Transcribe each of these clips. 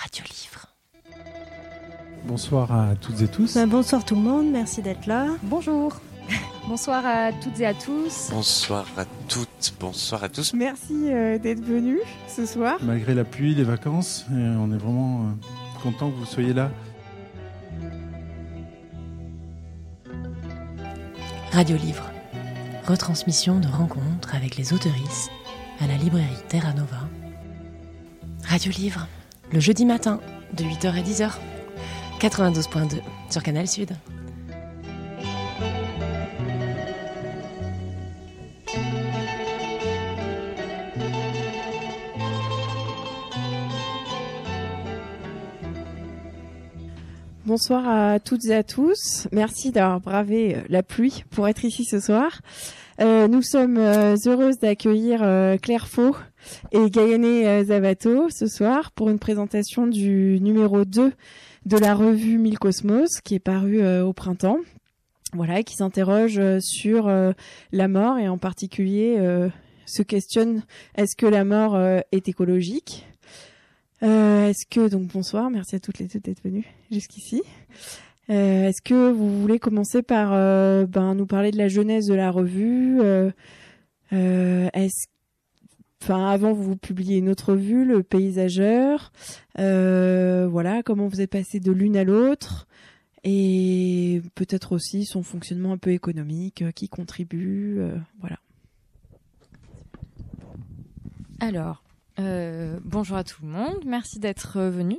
Radiolivre. Bonsoir à toutes et tous. Bonsoir tout le monde, merci d'être là. Bonjour. Bonsoir à toutes et à tous. Bonsoir à toutes, bonsoir à tous. Merci d'être venus ce soir. Malgré la pluie, les vacances, on est vraiment content que vous soyez là. Radiolivre. Retransmission de rencontres avec les auteurices à la librairie Terra Nova. Radiolivre, le jeudi matin, de 8h à 10h. 92.2 sur Canal Sud. Bonsoir à toutes et à tous. Merci d'avoir bravé la pluie pour être ici ce soir. Nous sommes heureuses d'accueillir Claire Faux et Gayane Zavato ce soir pour une présentation du numéro 2 de la revue Mille Cosmos qui est parue au printemps. Voilà, qui s'interroge sur la mort et en particulier se questionne est-ce que la mort est écologique ? Donc bonsoir, merci à toutes les deux d'être venues jusqu'ici. Est-ce que vous voulez commencer par nous parler de la genèse de la revue avant vous publiez une autre revue, Le Paysageur. Voilà, comment vous êtes passé de l'une à l'autre et peut-être aussi son fonctionnement un peu économique qui contribue. Voilà. Alors. Bonjour à tout le monde, merci d'être venu.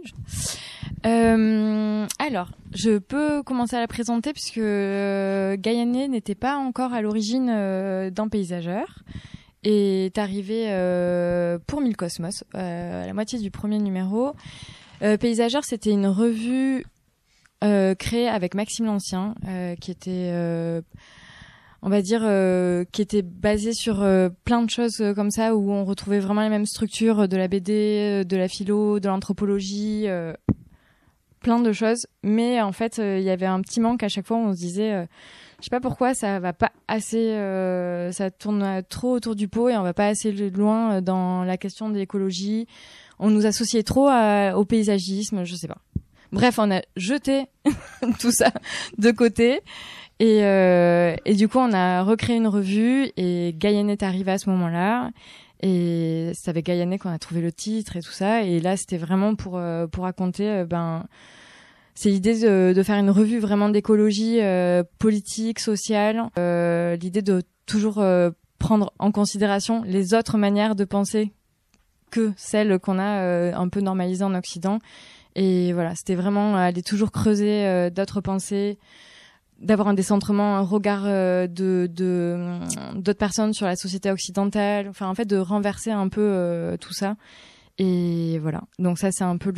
Alors, je peux commencer à la présenter puisque Gayane n'était pas encore à l'origine d'un Paysageur et est arrivée pour Mille Cosmos à la moitié du premier numéro. Paysageur, c'était une revue créée avec Maxime Lancien qui était... on va dire qui était basé sur plein de choses comme ça où on retrouvait vraiment les mêmes structures de la BD, de la philo, de l'anthropologie, plein de choses. Mais en fait, il y avait un petit manque à chaque fois. On se disait, je sais pas pourquoi ça va pas assez, ça tourne trop autour du pot et on va pas assez loin dans la question de l'écologie. On nous associait trop au paysagisme, je sais pas. Bref, on a jeté tout ça de côté. Et du coup, on a recréé une revue et Gayane est arrivée à ce moment-là. Et c'est avec Gayane qu'on a trouvé le titre et tout ça. Et là, c'était vraiment pour raconter, c'est l'idée de faire une revue vraiment d'écologie politique, sociale. L'idée de toujours prendre en considération les autres manières de penser que celles qu'on a un peu normalisées en Occident. Et voilà, c'était vraiment aller toujours creuser d'autres pensées, d'avoir un décentrement, un regard d'autres personnes sur la société occidentale, enfin en fait de renverser un peu tout ça. Et voilà. Donc ça c'est un peu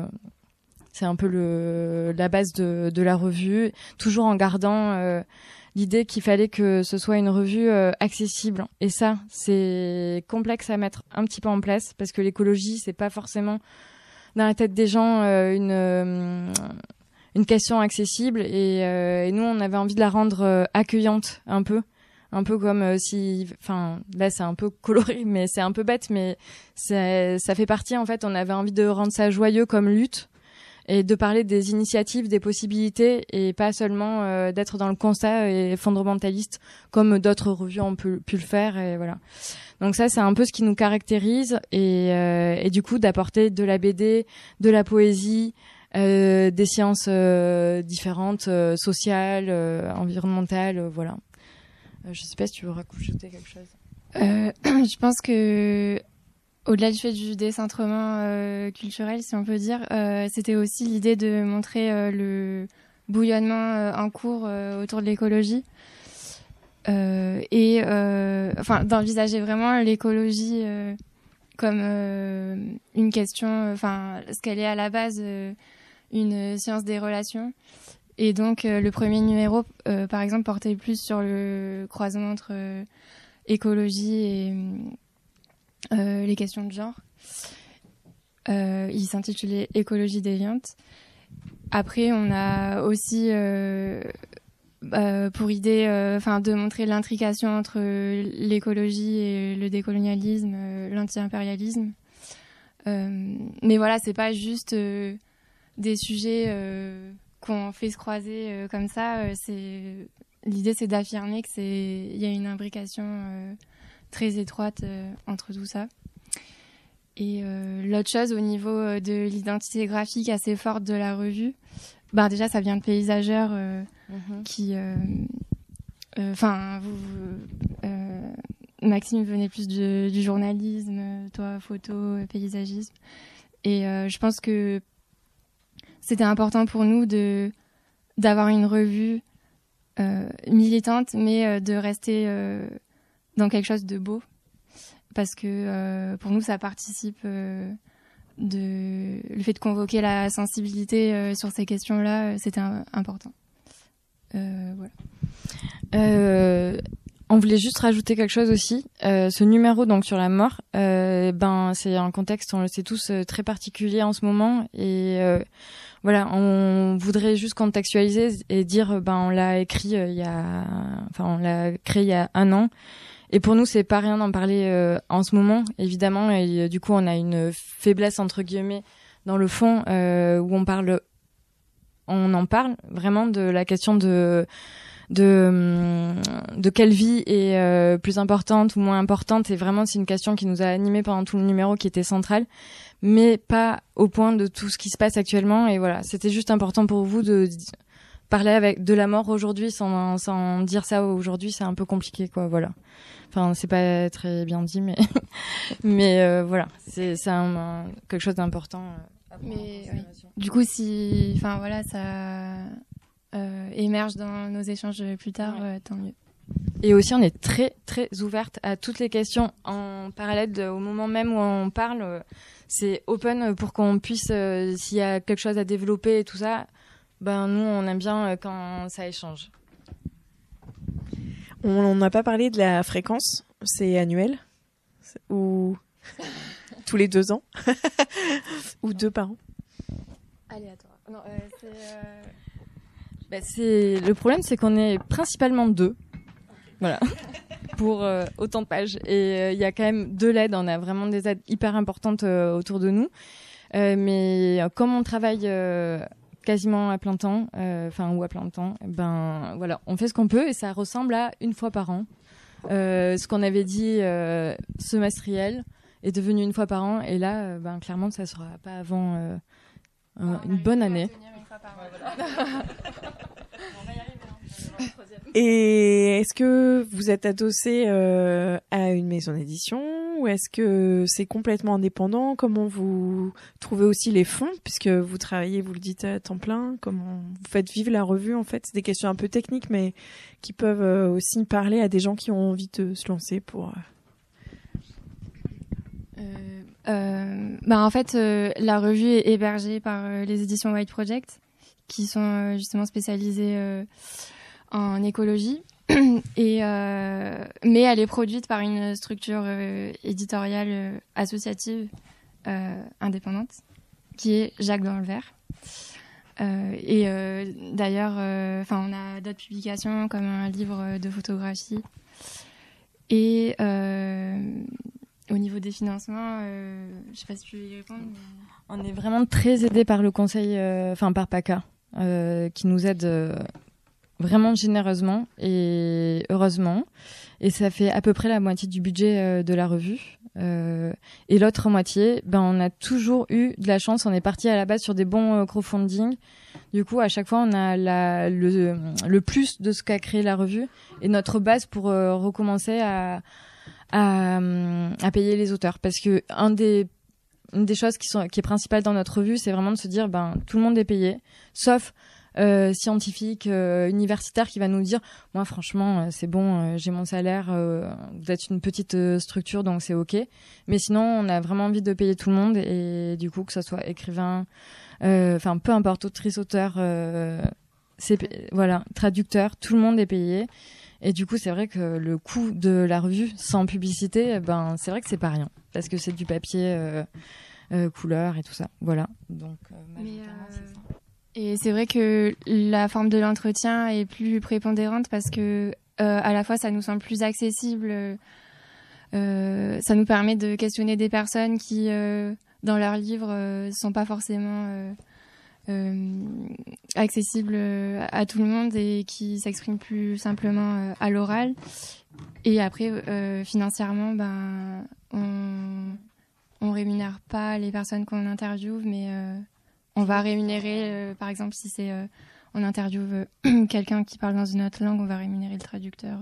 la base de la revue, toujours en gardant l'idée qu'il fallait que ce soit une revue accessible. Et ça c'est complexe à mettre un petit peu en place parce que l'écologie c'est pas forcément dans la tête des gens une question accessible et nous on avait envie de la rendre accueillante un peu comme si, enfin là c'est un peu coloré mais c'est un peu bête mais ça fait partie en fait, on avait envie de rendre ça joyeux comme lutte et de parler des initiatives, des possibilités et pas seulement d'être dans le constat et fondamentaliste comme d'autres revues ont pu le faire et voilà. Donc ça c'est un peu ce qui nous caractérise et du coup d'apporter de la BD, de la poésie, des sciences différentes, sociales, environnementales, voilà. Je sais pas si tu veux rajouter quelque chose. Je pense que au-delà du fait du décentrement culturel, si on peut dire, c'était aussi l'idée de montrer le bouillonnement en cours autour de l'écologie et d'envisager vraiment l'écologie comme une question, ce qu'elle est à la base, une science des relations. Et donc le premier numéro, par exemple, portait plus sur le croisement entre écologie et les questions de genre. Il s'intitulait Écologie déviante. Après, on a aussi pour idée de montrer l'intrication entre l'écologie et le décolonialisme, l'anti-impérialisme. Mais voilà, c'est pas juste des sujets qu'on fait se croiser comme ça. L'idée, c'est d'affirmer il y a une imbrication très étroite entre tout ça. Et l'autre chose, au niveau de l'identité graphique assez forte de la revue, déjà, ça vient de paysageurs qui... Maxime venait plus du journalisme, toi, photo, paysagisme. Et je pense que c'était important pour nous d'avoir une revue militante, mais de rester dans quelque chose de beau. Parce que pour nous, ça participe le fait de convoquer la sensibilité sur ces questions-là, c'était important. Voilà. On voulait juste rajouter quelque chose aussi. Ce numéro donc sur la mort, c'est un contexte, on le sait tous, très particulier en ce moment. Et voilà, on voudrait juste contextualiser et dire, on l'a écrit on l'a créé il y a 1 an. Et pour nous, c'est pas rien d'en parler en ce moment, évidemment. Et du coup, on a une faiblesse entre guillemets dans le fond où on en parle vraiment de la question de quelle vie est plus importante ou moins importante. Et vraiment, c'est une question qui nous a animés pendant tout le numéro, qui était centrale, mais pas au point de tout ce qui se passe actuellement. Et voilà, c'était juste important pour vous de parler de la mort aujourd'hui sans dire ça aujourd'hui, c'est un peu compliqué, quoi. Voilà. Enfin, c'est pas très bien dit, mais voilà, c'est quelque chose d'important. Mais oui. Du coup, ça émerge dans nos échanges plus tard, tant mieux. Et aussi, on est très très ouverte à toutes les questions en parallèle au moment même où on parle. C'est open pour qu'on puisse, s'il y a quelque chose à développer et tout ça, nous on aime bien quand ça échange. On n'a pas parlé de la fréquence, c'est annuel ou tous les 2 ans ou 2 par an. Aléatoire. Non, le problème, c'est qu'on est principalement 2. Voilà. Pour autant de pages. Et il y a quand même 2 LED. On a vraiment des aides hyper importantes autour de nous. Mais comme on travaille quasiment à plein temps, ou à plein temps, voilà, on fait ce qu'on peut et ça ressemble à 1 fois par an. Ce qu'on avait dit semestriel est devenu 1 fois par an. Et là, clairement, ça sera pas avant une bonne année. Et est-ce que vous êtes adossé à une maison d'édition ou est-ce que c'est complètement indépendant? Comment vous trouvez aussi les fonds, puisque vous travaillez, vous le dites, à temps plein? Comment vous faites vivre la revue, en fait? C'est des questions un peu techniques, mais qui peuvent aussi parler à des gens qui ont envie de se lancer pour... En fait, la revue est hébergée par les éditions White Project, qui sont justement spécialisées en écologie, mais elle est produite par une structure éditoriale associative indépendante, qui est Jacques dans le Vert. D'ailleurs, on a d'autres publications comme un livre de photographie. Et au niveau des financements, je sais pas si tu veux y répondre. Mais... On est vraiment très aidés par le conseil, par PACA, qui nous aide vraiment généreusement et heureusement. Et ça fait à peu près la moitié du budget de la revue. Et l'autre moitié, on a toujours eu de la chance. On est parti à la base sur des bons crowdfunding. Du coup, à chaque fois, on a le plus de ce qu'a créé la revue et notre base pour recommencer à payer les auteurs. Parce que une des choses qui est principale dans notre revue, c'est vraiment de se dire, tout le monde est payé, sauf scientifique, universitaire qui va nous dire, moi franchement c'est bon, j'ai mon salaire, vous êtes une petite structure donc c'est ok, mais sinon on a vraiment envie de payer tout le monde et du coup que ça soit écrivain, peu importe, autrice, auteur, voilà, traducteur, tout le monde est payé. Et du coup, c'est vrai que le coût de la revue sans publicité, c'est vrai que c'est pas rien, parce que c'est du papier couleur et tout ça. Voilà. Donc, c'est ça. Et c'est vrai que la forme de l'entretien est plus prépondérante parce que à la fois ça nous semble plus accessible, ça nous permet de questionner des personnes qui dans leurs livres sont pas forcément accessibles à tout le monde et qui s'expriment plus simplement à l'oral. Et après, financièrement, on rémunère pas les personnes qu'on interviewe, mais on va rémunérer, par exemple, si c'est on interviewe quelqu'un qui parle dans une autre langue, on va rémunérer le traducteur.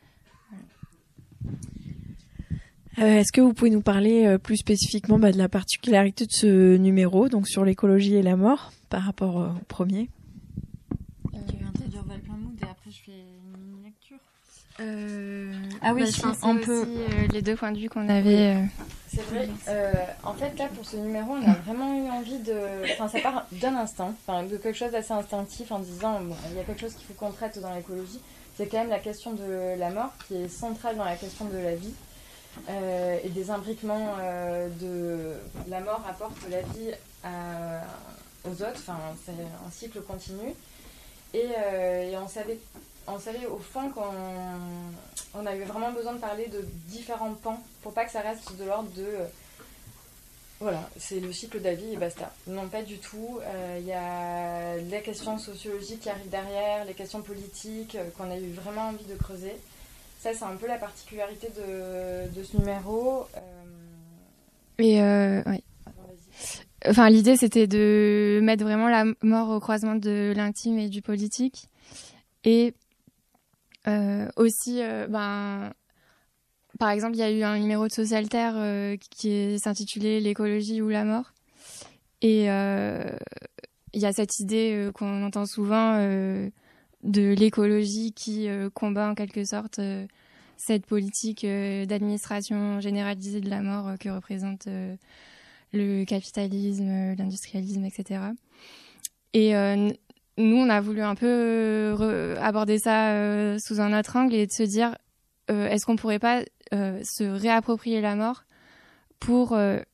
Est-ce que vous pouvez nous parler plus spécifiquement de la particularité de ce numéro, donc sur l'écologie et la mort, par rapport au premier? Je vais introduire Val Plainmoud et après je fais une mini-lecture. Ah oui, on peut les deux points de vue qu'on avait. C'est vrai. En fait, là, pour ce numéro, on a vraiment eu envie de... Enfin, ça part d'un instinct, de quelque chose d'assez instinctif en disant, bon, il y a quelque chose qu'il faut qu'on traite dans l'écologie. C'est quand même la question de la mort qui est centrale dans la question de la vie. Et des imbriquements de la mort apporte la vie aux autres. Enfin, c'est un cycle continu. Et on savait au fond qu'on avait vraiment besoin de parler de différents pans pour pas que ça reste de l'ordre de voilà, c'est le cycle de la vie et basta. Non, pas du tout. Il y a les questions sociologiques qui arrivent derrière, les questions politiques qu'on a eu vraiment envie de creuser. Ça, c'est un peu la particularité de ce numéro. Et oui. Enfin, l'idée, c'était de mettre vraiment la mort au croisement de l'intime et du politique. Et aussi, par exemple, il y a eu un numéro de Socialterre qui s'intitulait « L'écologie ou la mort ». Et il y a cette idée qu'on entend souvent de l'écologie qui combat en quelque sorte cette politique d'administration généralisée de la mort que représente le capitalisme, l'industrialisme, etc. Et nous, on a voulu un peu aborder ça sous un autre angle et de se dire est-ce qu'on pourrait pas se réapproprier la mort pour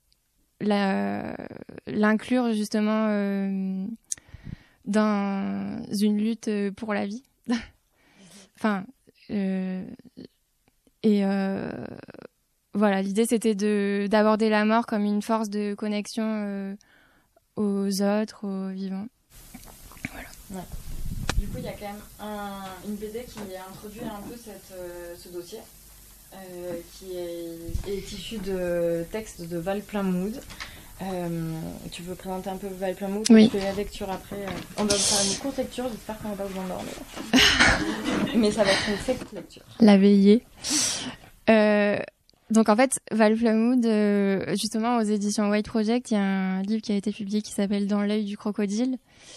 l'inclure justement dans une lutte pour la vie. Enfin, voilà, l'idée c'était d'aborder la mort comme une force de connexion aux autres, aux vivants. Voilà. Ouais. Du coup, il y a quand même une BD qui introduit un peu ce dossier, qui est issu de textes de Val Plainmoud. Tu veux présenter un peu Val Plainmoud? Oui. On fait la lecture après. On va faire une courte lecture, j'espère qu'on va pas vous endormir. Mais ça va être une très courte lecture. La veillée. Donc en fait, Val Plainmoud, justement aux éditions White Project, il y a un livre qui a été publié qui s'appelle Dans l'œil du crocodile.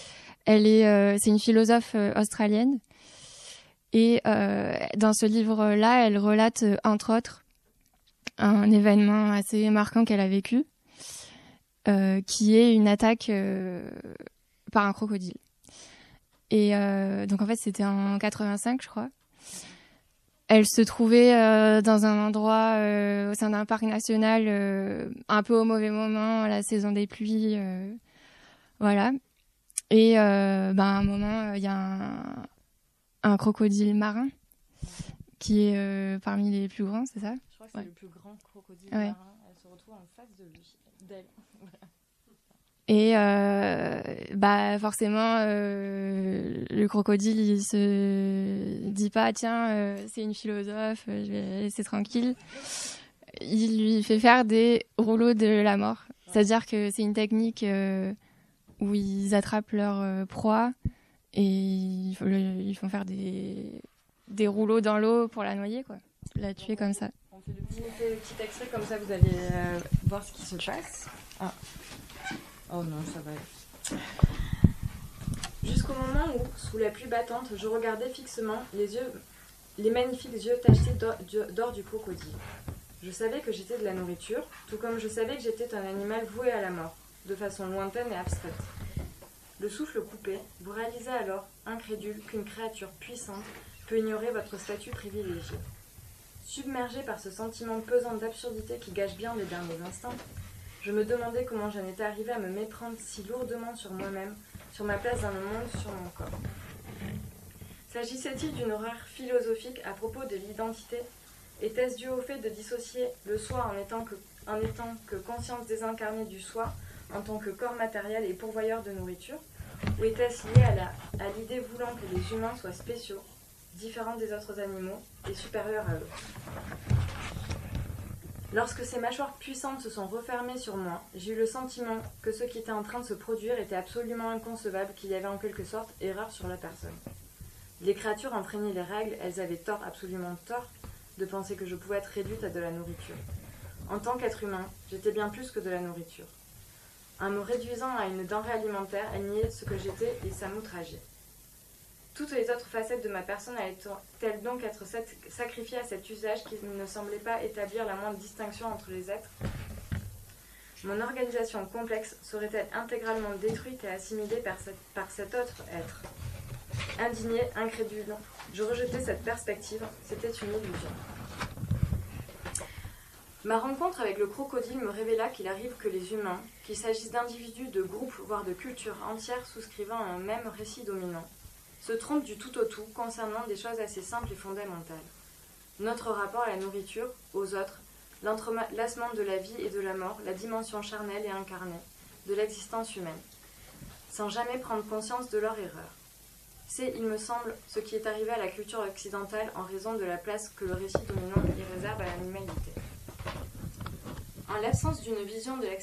C'est une philosophe australienne. Et dans ce livre-là, elle relate, entre autres, un événement assez marquant qu'elle a vécu, qui est une attaque par un crocodile. Et donc en fait, c'était en 85, je crois. Elle se trouvait dans un endroit au sein d'un parc national, un peu au mauvais moment, la saison des pluies, voilà. Et à un moment, il y a un crocodile marin qui est parmi les plus grands, c'est ça? Je crois que c'est le plus grand crocodile marin. Elle se retrouve en face d'elle. Et forcément, le crocodile, il se dit pas, tiens, c'est une philosophe, je vais la laisser tranquille. Il lui fait faire des rouleaux de la mort. C'est-à-dire que c'est une technique où ils attrapent leur proie et ils font faire des rouleaux dans l'eau pour la noyer, quoi. La tuer comme ça. On fait le petit extrait, comme ça vous allez voir ce qui se passe. Ah. Oh non, ça va aller. Jusqu'au moment où, sous la pluie battante, je regardais fixement les magnifiques yeux tachetés d'or du crocodile. Je savais que j'étais de la nourriture, tout comme je savais que j'étais un animal voué à la mort, de façon lointaine et abstraite. Le souffle coupé, vous réalisez alors, incrédule, qu'une créature puissante peut ignorer votre statut privilégié. Submergé par ce sentiment pesant d'absurdité qui gâche bien les derniers instants, je me demandais comment j'en étais arrivée à me méprendre si lourdement sur moi-même, sur ma place dans le monde, sur mon corps. S'agissait-il d'une horreur philosophique à propos de l'identité? Était-ce dû au fait de dissocier le soi en étant en étant que conscience désincarnée du soi, en tant que corps matériel et pourvoyeur de nourriture, ou était-ce lié à l'idée voulant que les humains soient spéciaux, différents des autres animaux et supérieurs à eux? Lorsque ces mâchoires puissantes se sont refermées sur moi, j'ai eu le sentiment que ce qui était en train de se produire était absolument inconcevable, qu'il y avait en quelque sorte erreur sur la personne. Les créatures enfreignaient les règles, elles avaient tort, absolument tort, de penser que je pouvais être réduite à de la nourriture. En tant qu'être humain, j'étais bien plus que de la nourriture. En me réduisant à une denrée alimentaire, elle niait ce que j'étais et ça m'outrageait. Toutes les autres facettes de ma personne allaient-elles donc être sacrifiées à cet usage qui ne semblait pas établir la moindre distinction entre les êtres? Mon organisation complexe serait-elle intégralement détruite et assimilée par cet autre être? Indigné, incrédule, je rejetais cette perspective, c'était une illusion. Ma rencontre avec le crocodile me révéla qu'il arrive que les humains, qu'il s'agisse d'individus, de groupes, voire de cultures entières souscrivant à un même récit dominant, se trompent du tout au tout concernant des choses assez simples et fondamentales. Notre rapport à la nourriture, aux autres, l'entrelacement de la vie et de la mort, la dimension charnelle et incarnée de l'existence humaine, sans jamais prendre conscience de leur erreur. C'est, il me semble, ce qui est arrivé à la culture occidentale en raison de la place que le récit dominant y réserve à l'animalité. En l'absence d'une vision de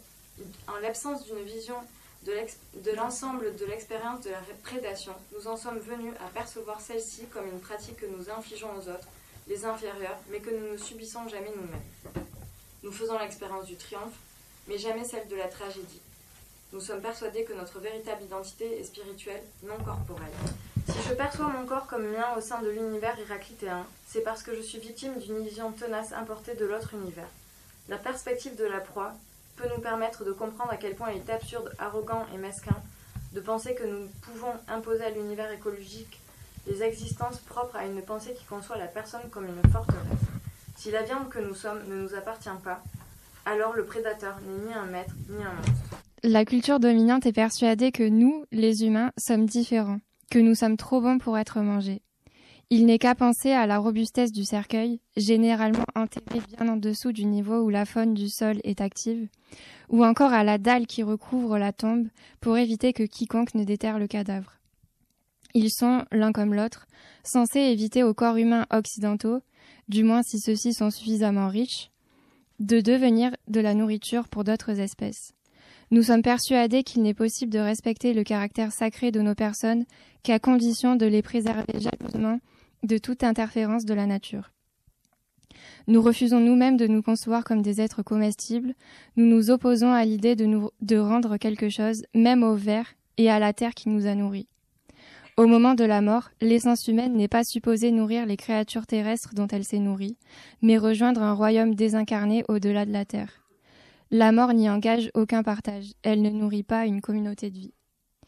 l'ensemble de l'expérience de la prédation, nous en sommes venus à percevoir celle-ci comme une pratique que nous infligeons aux autres, les inférieurs, mais que nous ne subissons jamais nous-mêmes. Nous faisons l'expérience du triomphe, mais jamais celle de la tragédie. Nous sommes persuadés que notre véritable identité est spirituelle, non corporelle. Si je perçois mon corps comme mien au sein de l'univers héraclitéen, c'est parce que je suis victime d'une illusion tenace importée de l'autre univers. La perspective de la proie peut nous permettre de comprendre à quel point il est absurde, arrogant et mesquin de penser que nous pouvons imposer à l'univers écologique les existences propres à une pensée qui conçoit la personne comme une forteresse. Si la viande que nous sommes ne nous appartient pas, alors le prédateur n'est ni un maître ni un monstre. La culture dominante est persuadée que nous, les humains, sommes différents, que nous sommes trop bons pour être mangés. Il n'est qu'à penser à la robustesse du cercueil, généralement enterré bien en dessous du niveau où la faune du sol est active, ou encore à la dalle qui recouvre la tombe pour éviter que quiconque ne déterre le cadavre. Ils sont, l'un comme l'autre, censés éviter aux corps humains occidentaux, du moins si ceux-ci sont suffisamment riches, de devenir de la nourriture pour d'autres espèces. Nous sommes persuadés qu'il n'est possible de respecter le caractère sacré de nos personnes qu'à condition de les préserver jalousement de toute interférence de la nature. Nous refusons nous-mêmes de nous concevoir comme des êtres comestibles, nous nous opposons à l'idée de rendre quelque chose, même au ver et à la terre qui nous a nourris. Au moment de la mort, l'essence humaine n'est pas supposée nourrir les créatures terrestres dont elle s'est nourrie, mais rejoindre un royaume désincarné au-delà de la terre. La mort n'y engage aucun partage, elle ne nourrit pas une communauté de vie.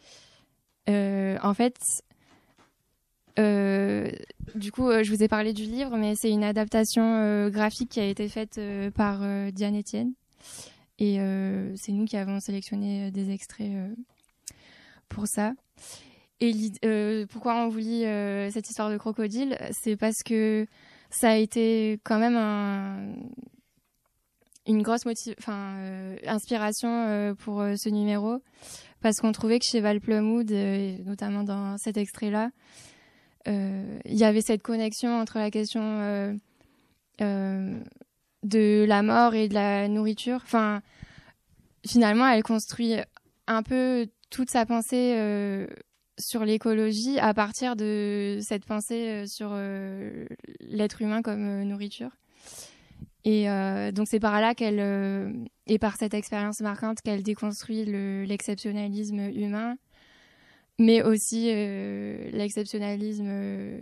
Je vous ai parlé du livre, mais c'est une adaptation graphique qui a été faite par Diane Etienne. Et c'est nous qui avons sélectionné des extraits pour ça. Et pourquoi on vous lit cette histoire de crocodile? C'est parce que ça a été quand même une grosse inspiration pour ce numéro. Parce qu'on trouvait que chez Val Plumwood, notamment dans cet extrait-là, il y avait cette connexion entre la question de la mort et de la nourriture. Enfin, finalement, elle construit un peu toute sa pensée sur l'écologie à partir de cette pensée sur l'être humain comme nourriture. Et donc c'est par là qu'elle, et par cette expérience marquante, qu'elle déconstruit l'exceptionnalisme humain, mais aussi l'exceptionnalisme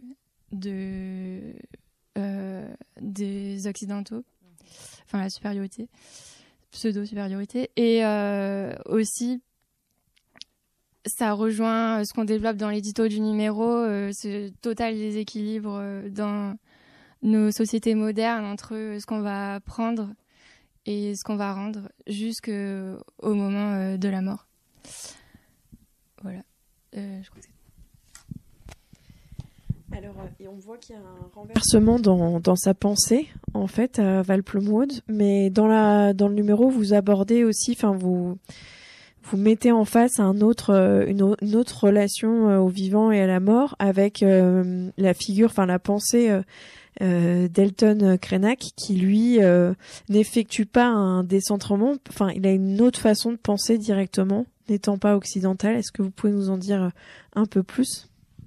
des Occidentaux, enfin la supériorité, pseudo-supériorité, et aussi ça rejoint ce qu'on développe dans l'édito du numéro, ce total déséquilibre dans nos sociétés modernes entre ce qu'on va prendre et ce qu'on va rendre jusqu'au moment de la mort. Voilà. Je crois que Alors, et on voit qu'il y a un renversement dans sa pensée, en fait, à Val Plomoude, mais dans le numéro, vous abordez aussi, enfin, vous mettez en face une autre relation au vivant et à la mort avec la figure, enfin la pensée d'Elton Krenak qui lui n'effectue pas un décentrement, enfin il a une autre façon de penser directement, n'étant pas occidental. Est-ce que vous pouvez nous en dire un peu plus ?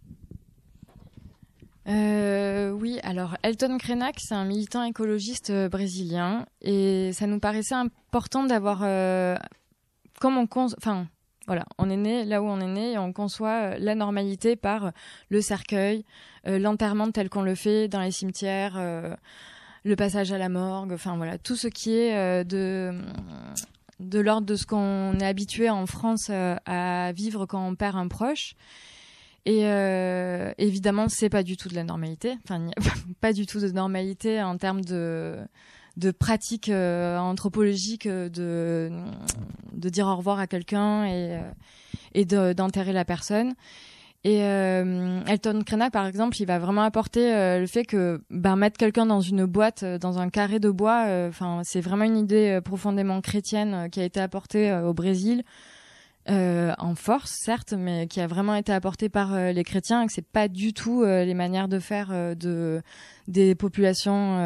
Oui, alors Elton Krenak, c'est un militant écologiste brésilien et ça nous paraissait important d'avoir comme on est né là où on est né et on conçoit la normalité par le cercueil, l'enterrement tel qu'on le fait dans les cimetières, le passage à la morgue, enfin voilà, tout ce qui est de l'ordre de ce qu'on est habitué en France à vivre quand on perd un proche. Et évidemment, c'est pas du tout de la normalité. Enfin, il n'y a pas du tout de normalité en termes de pratiques anthropologiques de dire au revoir à quelqu'un et d'enterrer la personne. Et Elton Krenak, par exemple, il va vraiment apporter le fait que mettre quelqu'un dans une boîte, dans un carré de bois, c'est vraiment une idée profondément chrétienne qui a été apportée au Brésil. En force, certes, mais qui a vraiment été apportée par les chrétiens et que c'est pas du tout les manières de faire des populations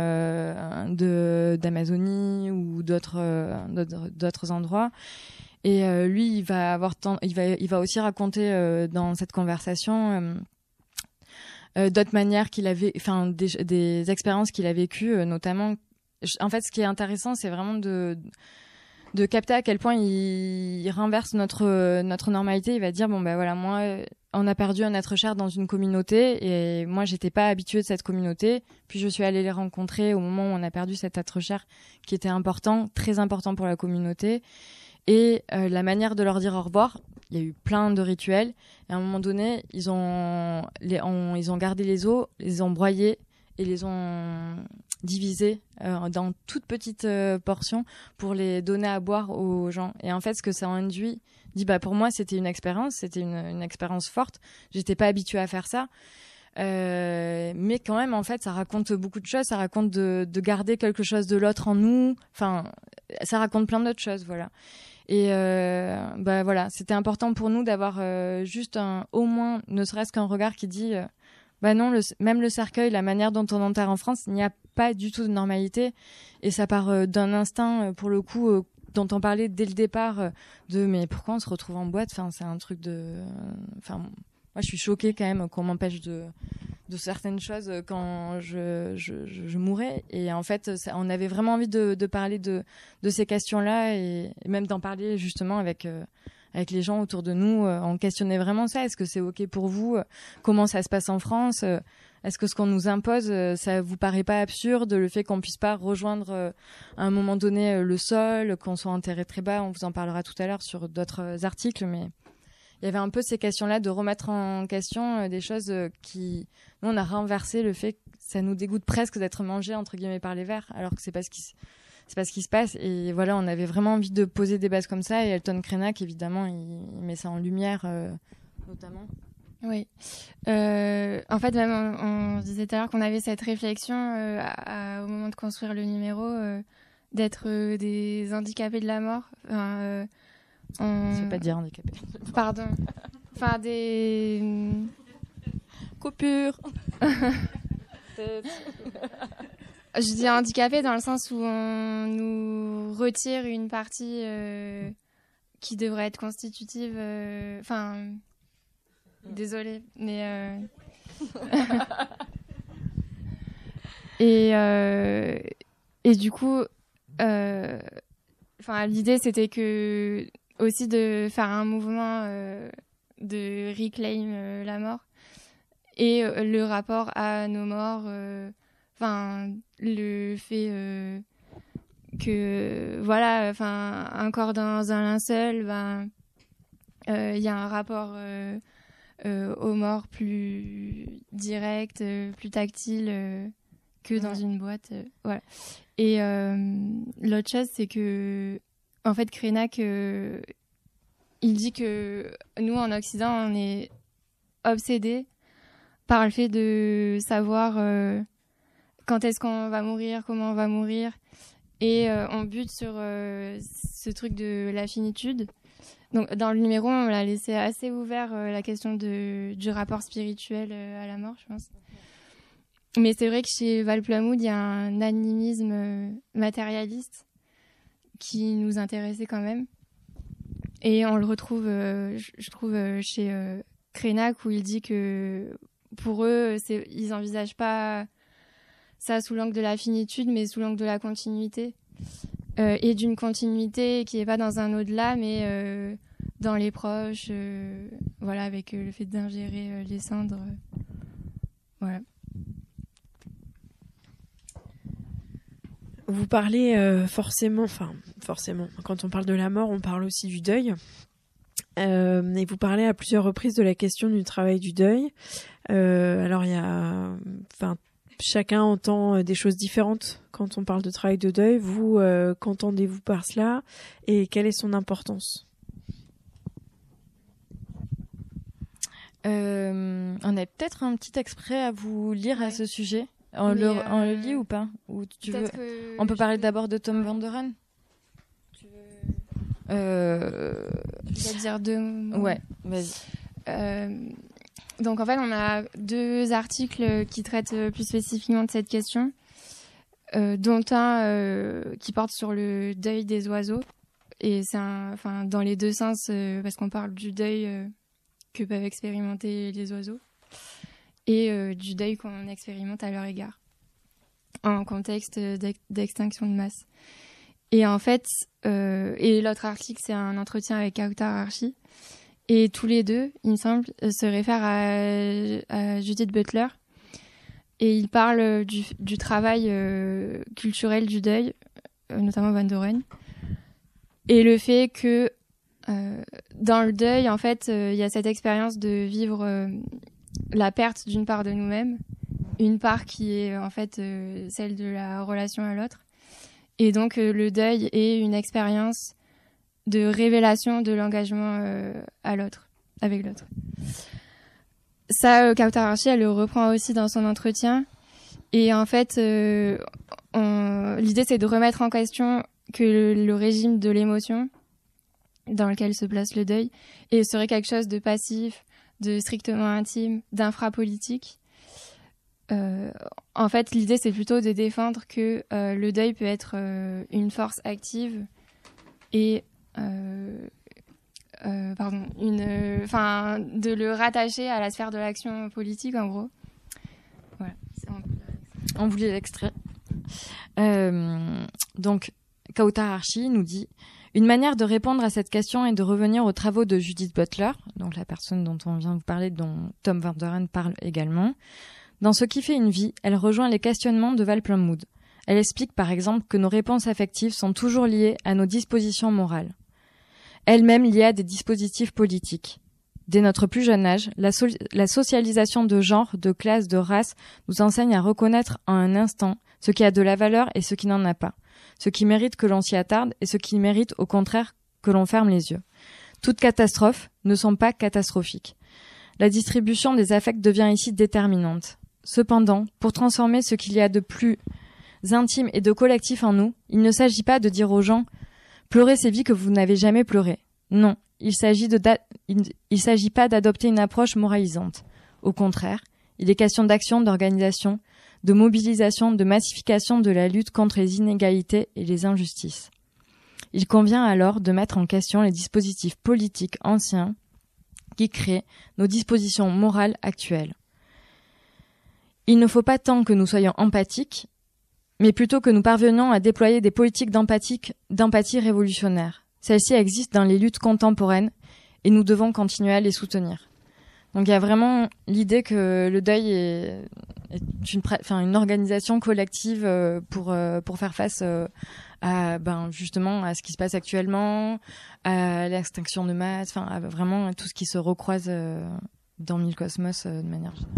d'Amazonie ou d'autres endroits. Et lui, il va aussi raconter dans cette conversation d'autres manières qu'il avait, enfin des expériences qu'il a vécues, notamment. En fait, ce qui est intéressant, c'est vraiment de capter à quel point il renverse notre normalité. Il va dire moi on a perdu un être cher dans une communauté et moi j'étais pas habituée de cette communauté, puis je suis allée les rencontrer au moment où on a perdu cet être cher qui était important, très important pour la communauté, et la manière de leur dire au revoir, il y a eu plein de rituels et à un moment donné ils ont gardé les os, les ont broyés et les ont divisés dans toutes petites portions pour les donner à boire aux gens. Et en fait, ce que ça induit, pour moi, c'était une expérience forte. J'étais pas habituée à faire ça. Mais quand même, en fait, ça raconte beaucoup de choses. Ça raconte de garder quelque chose de l'autre en nous. Enfin, ça raconte plein d'autres choses, voilà. Et voilà, c'était important pour nous d'avoir juste au moins, ne serait-ce qu'un regard qui dit... non, même le cercueil, la manière dont on enterre en France, il n'y a pas du tout de normalité. Et ça part d'un instinct, pour le coup, dont on parlait dès le départ, mais pourquoi on se retrouve en boîte ? Enfin, c'est un truc de... moi, je suis choquée quand même qu'on m'empêche de certaines choses quand je mourrais. Et en fait, on avait vraiment envie de parler de ces questions-là et même d'en parler justement avec les gens autour de nous. On questionnait vraiment ça. Est-ce que c'est OK pour vous ? Comment ça se passe en France ? Est-ce que ce qu'on nous impose, ça vous paraît pas absurde, le fait qu'on puisse pas rejoindre à un moment donné le sol, qu'on soit enterré très bas ? On vous en parlera tout à l'heure sur d'autres articles, mais il y avait un peu ces questions-là de remettre en question des choses qui... Nous, on a renversé le fait que ça nous dégoûte presque d'être mangé, entre guillemets, par les vers, alors que c'est pas ce qui se passe. Et voilà, on avait vraiment envie de poser des bases comme ça. Et Elton Krenak, évidemment, il met ça en lumière, notamment. Oui. En fait, même, on disait tout à l'heure qu'on avait cette réflexion au moment de construire le numéro, d'être des handicapés de la mort. Je ne veux pas dire handicapés. Pardon. Enfin, des... Coupure. Je dis handicapés dans le sens où on nous retire une partie qui devrait être constitutive. Désolée, mais et du coup, l'idée c'était que aussi de faire un mouvement de reclaim la mort et le rapport à nos morts. Le fait que voilà, un corps dans un linceul, y a un rapport aux morts plus direct, plus tactile que dans une boîte. Voilà. Et l'autre chose, c'est que en fait, Krenak, il dit que nous en Occident, on est obsédés par le fait de savoir quand est-ce qu'on va mourir, comment on va mourir, et on bute sur ce truc de la finitude. Donc dans le numéro, on l'a laissé assez ouvert la question du rapport spirituel à la mort, je pense. Mais c'est vrai que chez Val Plumwood, il y a un animisme matérialiste qui nous intéressait quand même. Et on le retrouve, je trouve, chez Krenak, où il dit que pour eux, ils n'envisagent pas ça sous l'angle de la finitude, mais sous l'angle de la continuité. Et d'une continuité qui n'est pas dans un au-delà, mais dans les proches, voilà, avec le fait d'ingérer les cendres. Voilà. Vous parlez forcément, quand on parle de la mort, on parle aussi du deuil. Et vous parlez à plusieurs reprises de la question du travail du deuil. Alors, chacun entend des choses différentes quand on parle de travail de deuil. Vous, qu'entendez-vous par cela et quelle est son importance ? On a peut-être un petit extrait à vous lire à ce sujet. On le lit ou pas? Ou tu veux... On peut parler d'abord de Tom Van Der Ren. Tu vas dire 2 mots. Ouais, vas-y. Donc en fait, on a 2 articles qui traitent plus spécifiquement de cette question, dont un qui porte sur le deuil des oiseaux. Et c'est dans les 2 sens, parce qu'on parle du deuil que peuvent expérimenter les oiseaux et du deuil qu'on expérimente à leur égard en contexte d'extinction de masse. Et en fait, et l'autre article, c'est un entretien avec Kautar Archi. Et tous les 2, il me semble, se réfèrent à Judith Butler. Et ils parlent du travail culturel du deuil, notamment Van Der Ren. Et le fait que dans le deuil, en fait, il y a cette expérience de vivre la perte d'une part de nous-mêmes, une part qui est en fait celle de la relation à l'autre. Et donc le deuil est une expérience de révélation de l'engagement à l'autre, avec l'autre. Ça, Kautar Archi, elle le reprend aussi dans son entretien. Et en fait, l'idée, c'est de remettre en question que le régime de l'émotion dans lequel se place le deuil et serait quelque chose de passif, de strictement intime, d'infrapolitique. En fait, l'idée, c'est plutôt de défendre que le deuil peut être une force active et de le rattacher à la sphère de l'action politique, en gros. Voilà. On vous lit l'extrait. Donc, Kautar Archi nous dit: une manière de répondre à cette question est de revenir aux travaux de Judith Butler, donc la personne dont on vient de vous parler, dont Tom Van Der Ren parle également. Dans Ce qui fait une vie, elle rejoint les questionnements de Val Plumwood. Elle explique par exemple que nos réponses affectives sont toujours liées à nos dispositions morales, elles-mêmes liées à des dispositifs politiques. Dès notre plus jeune âge, la socialisation de genre, de classe, de race nous enseigne à reconnaître en un instant ce qui a de la valeur et ce qui n'en a pas, ce qui mérite que l'on s'y attarde et ce qui mérite au contraire que l'on ferme les yeux. Toutes catastrophes ne sont pas catastrophiques. La distribution des affects devient ici déterminante. Cependant, pour transformer ce qu'il y a de plus intime et de collectif en nous, il ne s'agit pas de dire aux gens « pleurez ces vies que vous n'avez jamais pleurées ». Non, il s'agit pas d'adopter une approche moralisante. Au contraire, il est question d'action, d'organisation, de mobilisation, de massification de la lutte contre les inégalités et les injustices. Il convient alors de mettre en question les dispositifs politiques anciens qui créent nos dispositions morales actuelles. Il ne faut pas tant que nous soyons empathiques, mais plutôt que nous parvenions à déployer des politiques d'empathie révolutionnaires. Celles-ci existent dans les luttes contemporaines et nous devons continuer à les soutenir. Donc il y a vraiment l'idée que le deuil est une organisation collective pour faire face justement à ce qui se passe actuellement, à l'extinction de masse, à vraiment tout ce qui se recroise dans Mille Cosmos de manière générale.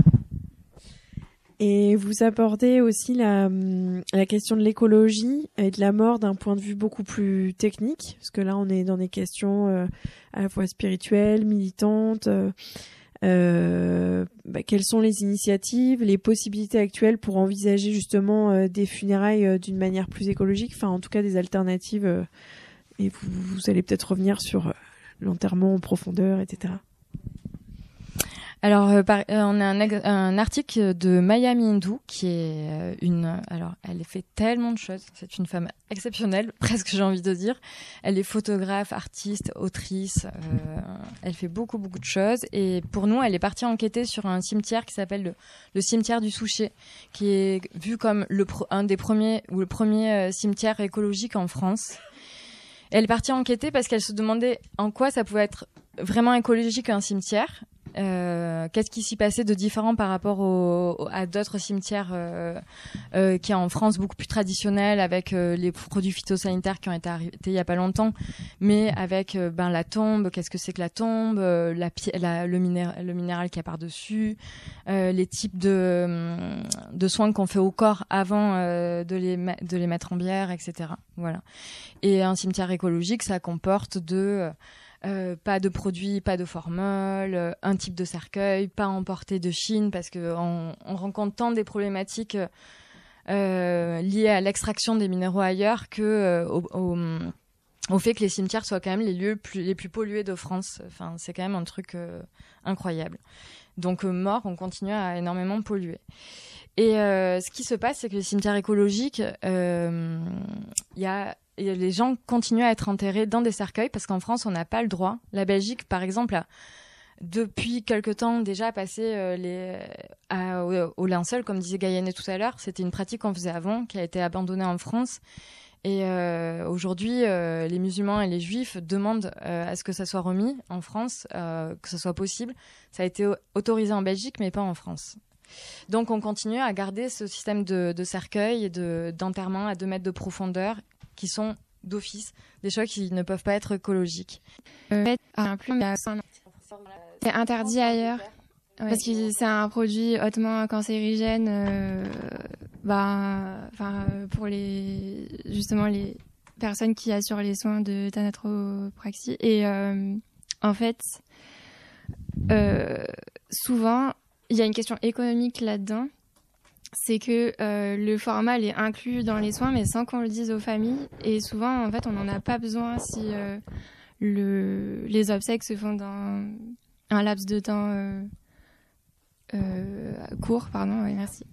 Et vous abordez aussi la question de l'écologie et de la mort d'un point de vue beaucoup plus technique, parce que là on est dans des questions à la fois spirituelles, militantes. Quelles sont les initiatives, les possibilités actuelles pour envisager justement des funérailles d'une manière plus écologique, enfin en tout cas des alternatives, et vous allez peut-être revenir sur l'enterrement en profondeur, etc. Alors, on a un article de Maya Mindu qui est alors, elle fait tellement de choses. C'est une femme exceptionnelle, presque j'ai envie de dire. Elle est photographe, artiste, autrice. Elle fait beaucoup de choses. Et pour nous, elle est partie enquêter sur un cimetière qui s'appelle le cimetière du Souchet, qui est vu comme un des premiers ou le premier cimetière écologique en France. Elle est partie enquêter parce qu'elle se demandait en quoi ça pouvait être vraiment écologique un cimetière. Qu'est-ce qui s'y passait de différent par rapport à d'autres cimetières qui est en France beaucoup plus traditionnels avec les produits phytosanitaires qui ont été arrêtés il y a pas longtemps, mais avec la tombe, qu'est-ce que c'est que la tombe, le minéral qu'il y a par-dessus, les types de soins qu'on fait au corps avant de les mettre en bière, etc. Voilà. Et un cimetière écologique, ça comporte pas de produits, pas de formol, un type de cercueil, pas emporté de Chine, parce que on rencontre tant des problématiques liées à l'extraction des minéraux ailleurs que au fait que les cimetières soient quand même les lieux les plus pollués de France. Enfin, c'est quand même un truc incroyable. Donc mort, on continue à énormément polluer. Et ce qui se passe, c'est que les cimetières écologiques, les gens continuent à être enterrés dans des cercueils parce qu'en France, on n'a pas le droit. La Belgique, par exemple, a depuis quelque temps déjà passé au linceul, comme disait Gaïané tout à l'heure. C'était une pratique qu'on faisait avant, qui a été abandonnée en France. Et aujourd'hui, les musulmans et les juifs demandent à ce que ça soit remis en France, que ce soit possible. Ça a été autorisé en Belgique, mais pas en France. Donc on continue à garder ce système de cercueil et d'enterrement à 2 mètres de profondeur qui sont d'office des choses qui ne peuvent pas être écologiques. C'est interdit ailleurs parce que c'est un produit hautement cancérigène pour les personnes qui assurent les soins de thanatopraxie. Et en fait, souvent, il y a une question économique là-dedans. C'est que le formal est inclus dans les soins, mais sans qu'on le dise aux familles. Et souvent, en fait, on n'en a pas besoin si les obsèques se font dans un laps de temps court. Pardon, oui, merci.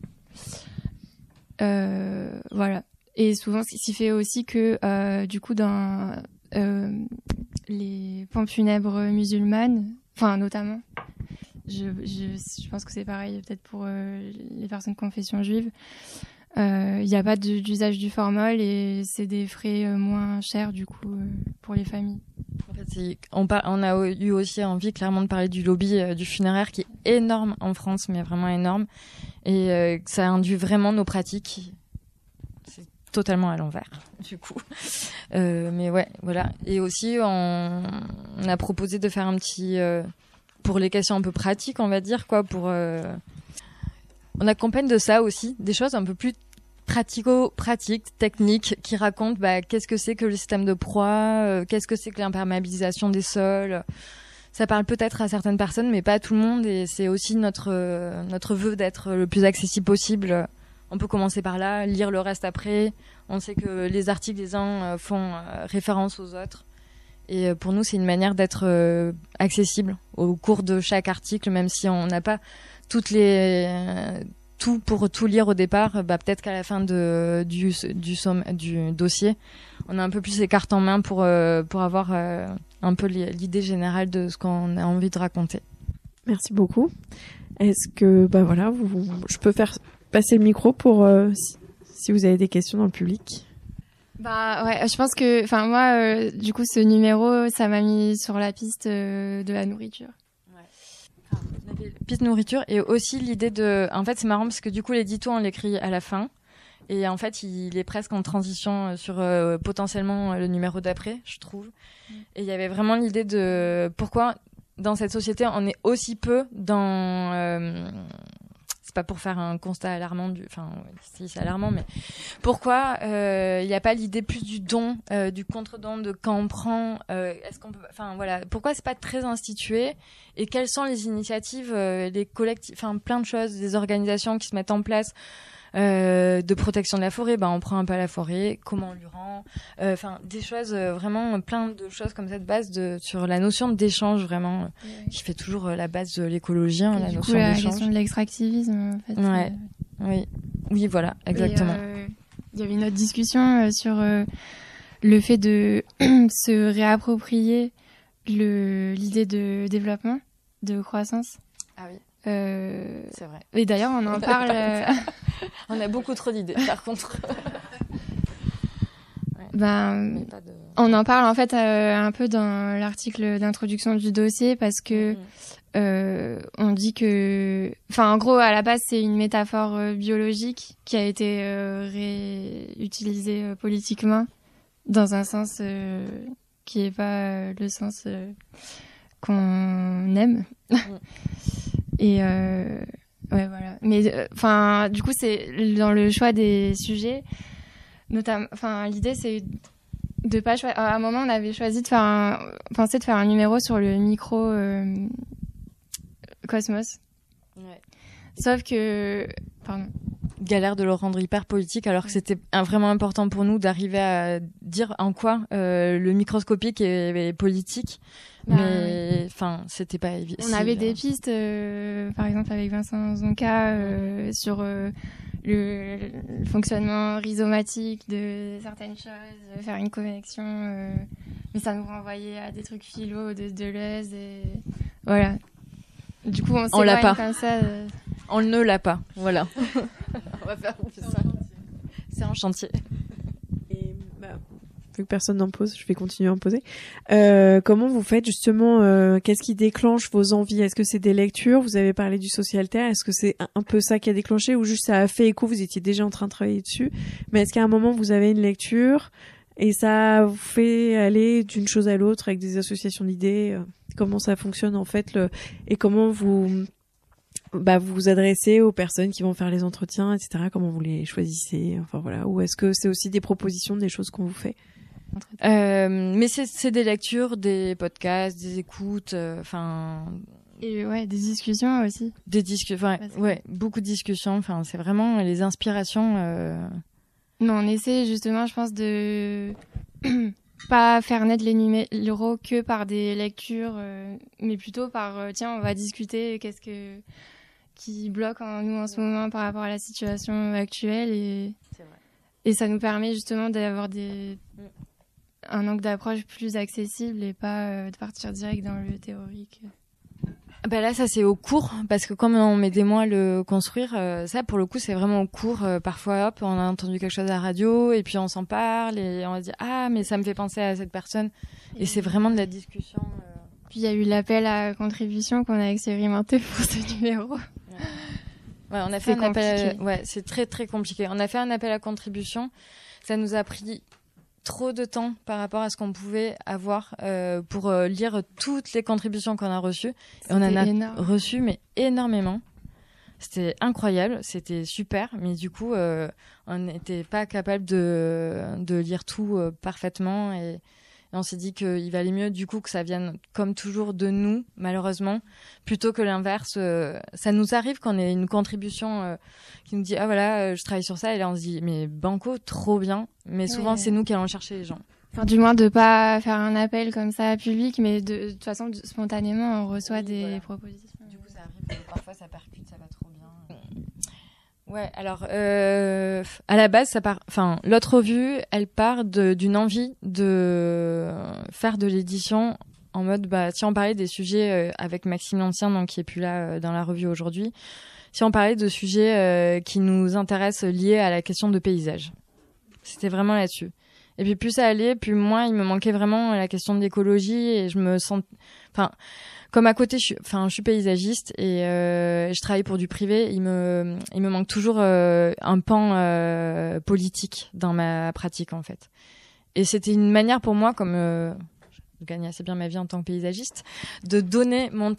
Voilà. Et souvent, ce qui fait aussi que, du coup, dans les pompes funèbres musulmanes, enfin, notamment, je pense que c'est pareil peut-être pour les personnes de confession juive. Il n'y a pas d'usage du formol et c'est des frais moins chers du coup pour les familles. En fait, on a eu aussi envie clairement de parler du lobby du funéraire qui est énorme en France, mais vraiment énorme, et ça induit vraiment nos pratiques. C'est totalement à l'envers du coup. Mais ouais, voilà. Et aussi on a proposé de faire un petit pour les questions un peu pratiques, on va dire, quoi, on accompagne de ça aussi des choses un peu plus pratiques, techniques, qui racontent qu'est-ce que c'est que le système de proie, qu'est-ce que c'est que l'imperméabilisation des sols. Ça parle peut-être à certaines personnes, mais pas à tout le monde, et c'est aussi notre vœu d'être le plus accessible possible. On peut commencer par là, lire le reste après. On sait que les articles des uns font référence aux autres. Et pour nous, c'est une manière d'être accessible au cours de chaque article, même si on n'a pas tout pour tout lire au départ. Peut-être qu'à la fin du dossier, on a un peu plus les cartes en main pour avoir un peu l'idée générale de ce qu'on a envie de raconter. Merci beaucoup. Est-ce que je peux faire passer le micro pour si vous avez des questions dans le public? Ouais, je pense que, moi, du coup, ce numéro, ça m'a mis sur la piste de la nourriture. Ouais. Piste nourriture, et aussi l'idée en fait, c'est marrant parce que du coup, l'édito, on l'écrit à la fin, et en fait, il est presque en transition sur potentiellement le numéro d'après, je trouve. Et il y avait vraiment l'idée de pourquoi dans cette société, on est aussi peu dans c'est pas pour faire un constat alarmant si c'est alarmant, mais pourquoi il n'y a pas l'idée plus du don, du contre-don, de quand on prend, est-ce qu'on peut, voilà, pourquoi c'est pas très institué, et quelles sont les initiatives, les collectifs, plein de choses, des organisations qui se mettent en place. De protection de la forêt, on prend un peu à la forêt, comment on lui rend, des choses, vraiment plein de choses comme ça de base sur la notion d'échange, vraiment, qui fait toujours la base de l'écologie, la notion d'échange. La question de l'extractivisme, en fait. Ouais. Oui, voilà, exactement. Il y avait une autre discussion sur le fait de se réapproprier l'idée de développement, de croissance. Ah oui. C'est vrai. Et d'ailleurs, on en parle. On a beaucoup trop d'idées, par contre. On en parle en fait un peu dans l'article d'introduction du dossier parce que on dit que, en gros, à la base, c'est une métaphore biologique qui a été réutilisée politiquement dans un sens qui n'est pas le sens qu'on aime. Et voilà. Mais du coup, c'est dans le choix des sujets, notamment. L'idée, c'est de pas choisir. À un moment, on avait choisi de faire un numéro sur le micro cosmos. Ouais. Sauf que, galère de le rendre hyper politique, alors que c'était vraiment important pour nous d'arriver à dire en quoi le microscopique est politique. Mais c'était pas évident. On avait des pistes, par exemple avec Vincent Zonca, sur le fonctionnement rhizomatique de certaines choses, faire une connexion, mais ça nous renvoyait à des trucs philo de Deleuze et voilà. Du coup, on l'a pas comme ça. On ne l'a pas, voilà. On va faire ça. C'est en chantier. Et vu que personne n'en pose, je vais continuer à en poser. Comment vous faites justement, qu'est-ce qui déclenche vos envies? Est-ce que c'est des lectures? Vous avez parlé du social terre. Est-ce que c'est un peu ça qui a déclenché ou juste ça a fait écho, vous étiez déjà en train de travailler dessus? Mais est-ce qu'à un moment vous avez une lecture et ça vous fait aller d'une chose à l'autre avec des associations d'idées? Comment ça fonctionne en fait et comment vous vous adressez aux personnes qui vont faire les entretiens, etc. Comment vous les choisissez? Ou est-ce que c'est aussi des propositions, des choses qu'on vous fait? Mais c'est des lectures, des podcasts, des écoutes, et des discussions aussi. Des discussions, beaucoup de discussions. C'est vraiment les inspirations. Mais on essaie justement, je pense, de pas faire naître les numéros que par des lectures, mais plutôt par on va discuter qui bloque en nous en ce moment par rapport à la situation actuelle et ça nous permet justement d'avoir un angle d'approche plus accessible et pas de partir direct dans le théorique. Là, ça c'est au cours, parce que comme on met des mois à le construire, ça pour le coup c'est vraiment au cours. Parfois, on a entendu quelque chose à la radio et puis on s'en parle et on va dire mais ça me fait penser à cette personne. Et c'est vraiment de la discussion. Puis il y a eu l'appel à contribution qu'on a expérimenté pour ce numéro. Ouais, on a fait un appel. C'est très très compliqué. On a fait un appel à contribution. Ça nous a pris trop de temps par rapport à ce qu'on pouvait avoir pour lire toutes les contributions qu'on a reçues. Et on en a reçu mais énormément. C'était incroyable, c'était super, mais du coup, on n'était pas capable de lire tout parfaitement et on s'est dit qu'il valait mieux du coup que ça vienne comme toujours de nous, malheureusement, plutôt que l'inverse. Ça nous arrive qu'on ait une contribution qui nous dit je travaille sur ça, et là on se dit mais banco, trop bien, mais souvent c'est nous qui allons chercher les gens. Du moins de pas faire un appel comme ça public, mais de toute façon spontanément on reçoit des propositions. Du coup ça arrive, parfois ça percute, ça va trop bien. Ouais, alors à la base, l'autre revue, elle part d'une envie de faire de l'édition en mode, si on parlait des sujets avec Maxime Lancien, donc qui est plus là dans la revue aujourd'hui, si on parlait de sujets qui nous intéressent liés à la question de paysage. C'était vraiment là-dessus. Et puis plus ça allait, plus moins il me manquait vraiment la question de l'écologie et je me sens, comme à côté, je suis paysagiste et je travaille pour du privé. Il me manque toujours un pan politique dans ma pratique en fait. Et c'était une manière pour moi, comme je gagne assez bien ma vie en tant que paysagiste, de donner mon temps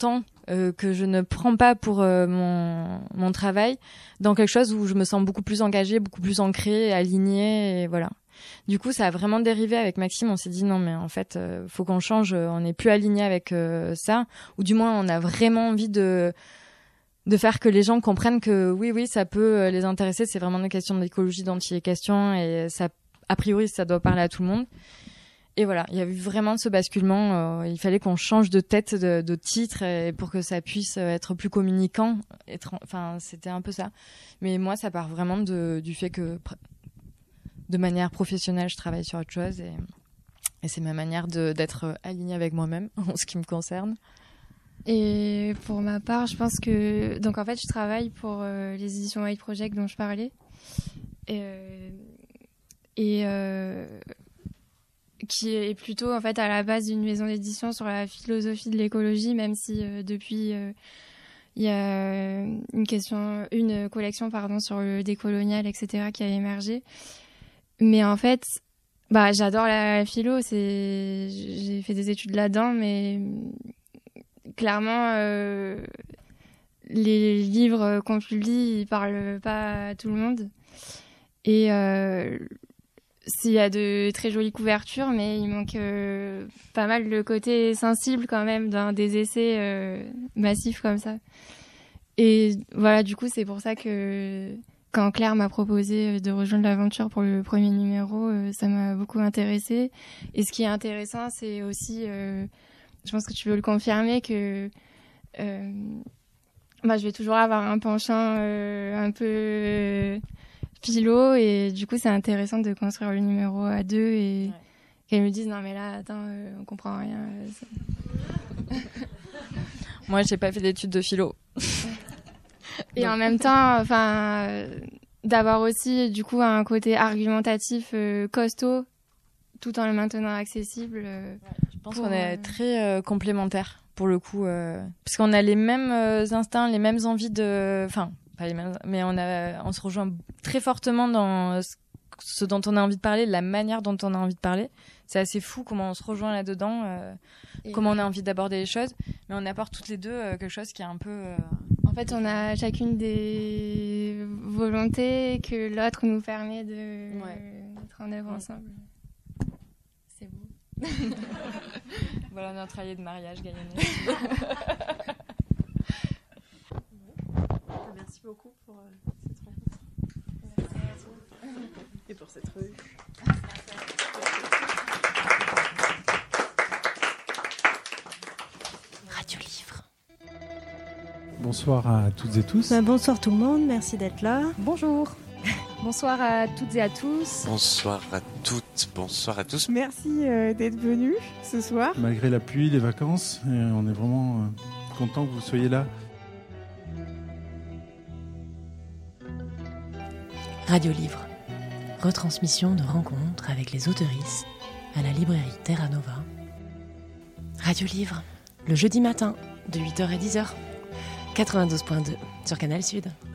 que je ne prends pas pour mon travail dans quelque chose où je me sens beaucoup plus engagée, beaucoup plus ancrée, alignée, et voilà. Du coup, ça a vraiment dérivé avec Maxime. On s'est dit non, mais en fait, faut qu'on change. On n'est plus aligné avec ça, ou du moins, on a vraiment envie de faire que les gens comprennent que oui, ça peut les intéresser. C'est vraiment une question d'écologie dont il est question, et ça, a priori, ça doit parler à tout le monde. Et voilà, il y a eu vraiment ce basculement. Il fallait qu'on change de tête, de titre, pour que ça puisse être plus communicant. Enfin, c'était un peu ça. Mais moi, ça part vraiment du fait que, de manière professionnelle, je travaille sur autre chose. Et c'est ma manière d'être alignée avec moi-même, en ce qui me concerne. Et pour ma part, je pense que... Donc, en fait, je travaille pour les éditions White Project dont je parlais. Qui est plutôt en fait à la base d'une maison d'édition sur la philosophie de l'écologie, même si depuis il y a une collection sur le décolonial, etc., qui a émergé. Mais en fait, j'adore la philo, j'ai fait des études là-dedans, mais clairement les livres qu'on publie, ils parlent pas à tout le monde. Et s'il y a de très jolies couvertures, mais il manque pas mal le côté sensible quand même dans des essais massifs comme ça. Et voilà, du coup, c'est pour ça que quand Claire m'a proposé de rejoindre l'aventure pour le premier numéro, ça m'a beaucoup intéressée. Et ce qui est intéressant, c'est aussi, je pense que tu veux le confirmer, que je vais toujours avoir un penchant un peu... philo, et du coup c'est intéressant de construire le numéro à deux et qu'elle me dise non mais là attends on comprend rien. Moi j'ai pas fait d'études de philo. Et en même temps d'avoir aussi du coup un côté argumentatif costaud tout en le maintenant accessible. Je pense qu'on est très complémentaires pour le coup, parce qu'on a les mêmes instincts, les mêmes envies pas les mêmes, mais on se rejoint très fortement dans ce dont on a envie de parler, la manière dont on a envie de parler. C'est assez fou comment on se rejoint là-dedans, comment on a envie d'aborder les choses, mais on apporte toutes les deux quelque chose qui est un peu... En fait, on a chacune des volontés que l'autre nous permet de mettre en œuvre ensemble. C'est beau. Voilà notre allié de mariage, Gaïané. Merci beaucoup pour cette rencontre. Merci à vous. Et pour cette revue. Radio Livre. Bonsoir à toutes et tous. Bonsoir tout le monde, merci d'être là. Bonjour. Bonsoir à toutes et à tous. Bonsoir à toutes, bonsoir à tous. Merci d'être venus ce soir. Malgré la pluie, les vacances, on est vraiment content que vous soyez là. Radio Livre. Retransmission de rencontres avec les auteurices à la librairie Terra Nova. Radio Livre, le jeudi matin de 8h à 10h. 92.2 sur Canal Sud.